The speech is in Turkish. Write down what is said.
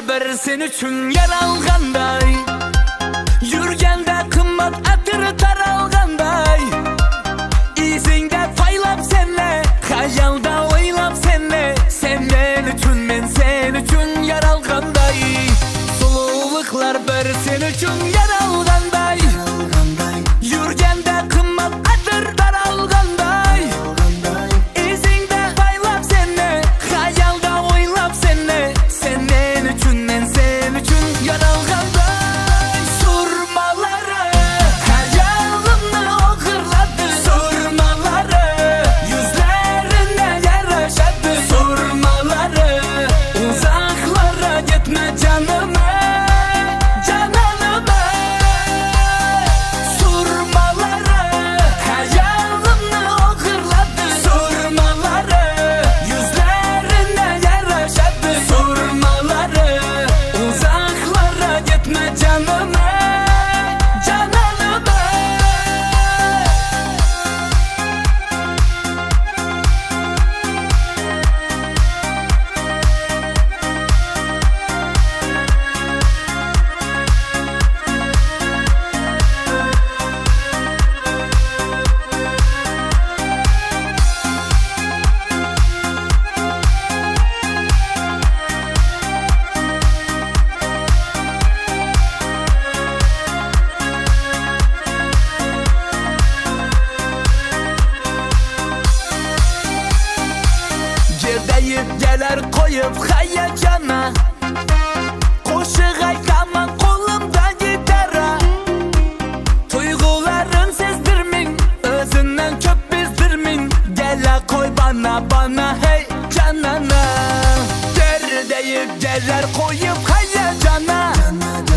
bir sen üçün yaralganday, yürgende kımmat atır taralganday. İzinde faylap senle, hayalda oylap senle. Sen üçün men sen üçün yaralganday. Sululuklar bir sen üçün yaralganday, yürgende kımmat atır taralganday. İzinde faylap senle, hayalda oylap senle. Sen üçün men sen üçün yaralganday. Surmaları hayalımı okırladı, surmaları yüzlerine yaraşadı. Surmaları uzaklara gitme canıma, cananıma. Surmaları hayalımı okırladı, surmaları yüzlerine yaraşadı. Surmaları uzaklara gitme canıma, cananıma. Gerdeyip gelir koyup hayacana, koşu aytaman kolumda gitara. Duyguların sezdirmin, özünden köp bizdirmin. Gele koy bana hey canana. Gerdeyip gelir koyup hayacana,